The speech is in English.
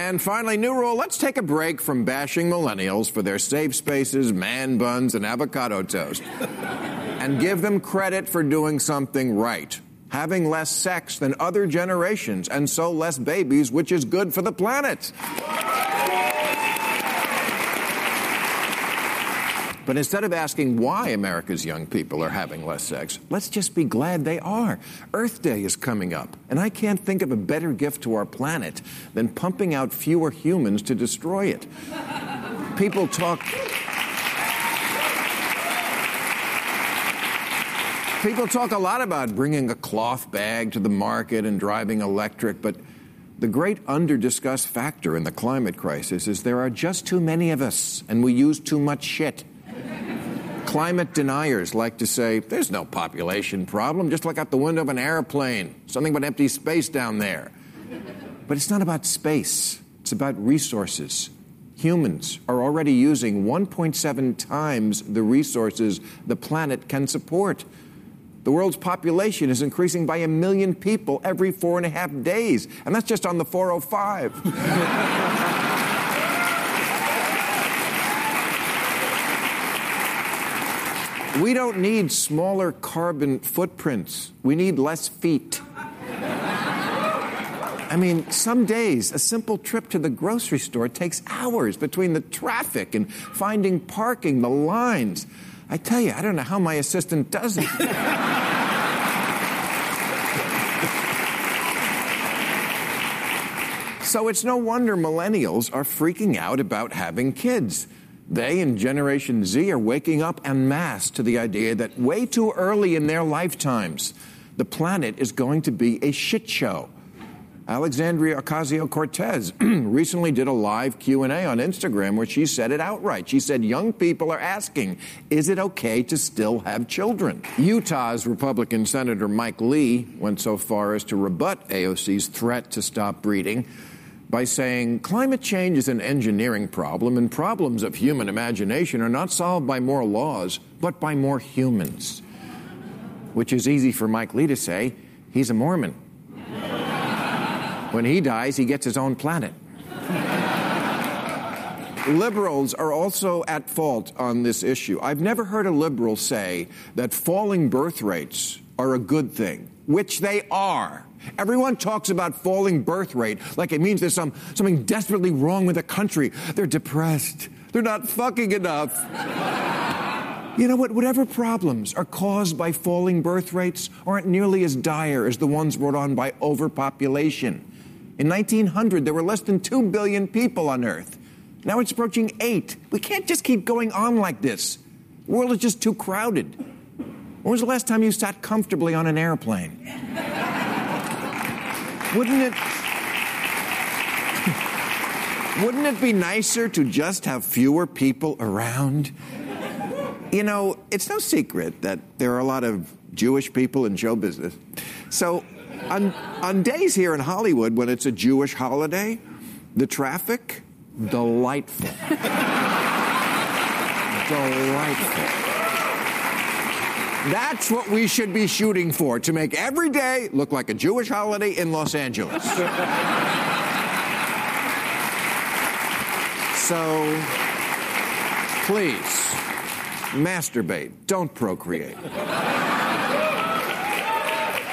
And finally, new rule, let's take a break from bashing millennials for their safe spaces, man buns, and avocado toast. And give them credit for doing something right. Having less sex than other generations, and so less babies, which is good for the planet. But instead of asking why America's young people are having less sex, let's just be glad they are. Earth Day is coming up, and I can't think of a better gift to our planet than pumping out fewer humans to destroy it. People talk a lot about bringing a cloth bag to the market and driving electric, but the great under-discussed factor in the climate crisis is there are just too many of us, and we use too much shit. Climate deniers like to say, there's no population problem, just look out the window of an airplane, something but empty space down there. But it's not about space, it's about resources. Humans are already using 1.7 times the resources the planet can support. The world's population is increasing by 1 million people every 4.5 days, and that's just on the 405. We don't need smaller carbon footprints. We need less feet. I mean, some days, a simple trip to the grocery store takes hours between the traffic and finding parking, the lines. I tell you, I don't know how my assistant does it. So it's no wonder millennials are freaking out about having kids. They and Generation Z are waking up en masse to the idea that way too early in their lifetimes, the planet is going to be a shit show. Alexandria Ocasio-Cortez recently did a live Q&A on Instagram where she said it outright. She said, young people are asking, is it okay to still have children? Utah's Republican Senator Mike Lee went so far as to rebut AOC's threat to stop breeding by saying climate change is an engineering problem, and problems of human imagination are not solved by more laws, but by more humans. Which is easy for Mike Lee to say. He's a Mormon. When he dies, he gets his own planet. Liberals are also at fault on this issue. I've never heard a liberal say that falling birth rates are a good thing, which they are. Everyone talks about falling birth rate like it means there's something desperately wrong with the country. They're depressed. They're not fucking enough. You know what? Whatever problems are caused by falling birth rates aren't nearly as dire as the ones brought on by overpopulation. In 1900, there were less than 2 billion people on Earth. Now it's approaching 8. We can't just keep going on like this. The world is just too crowded. When was the last time you sat comfortably on an airplane? Wouldn't it be nicer to just have fewer people around? You know, it's no secret that there are a lot of Jewish people in show business. So on days here in Hollywood when it's a Jewish holiday, the traffic, delightful. Delightful. That's what we should be shooting for, to make every day look like a Jewish holiday in Los Angeles. So, please, masturbate, don't procreate.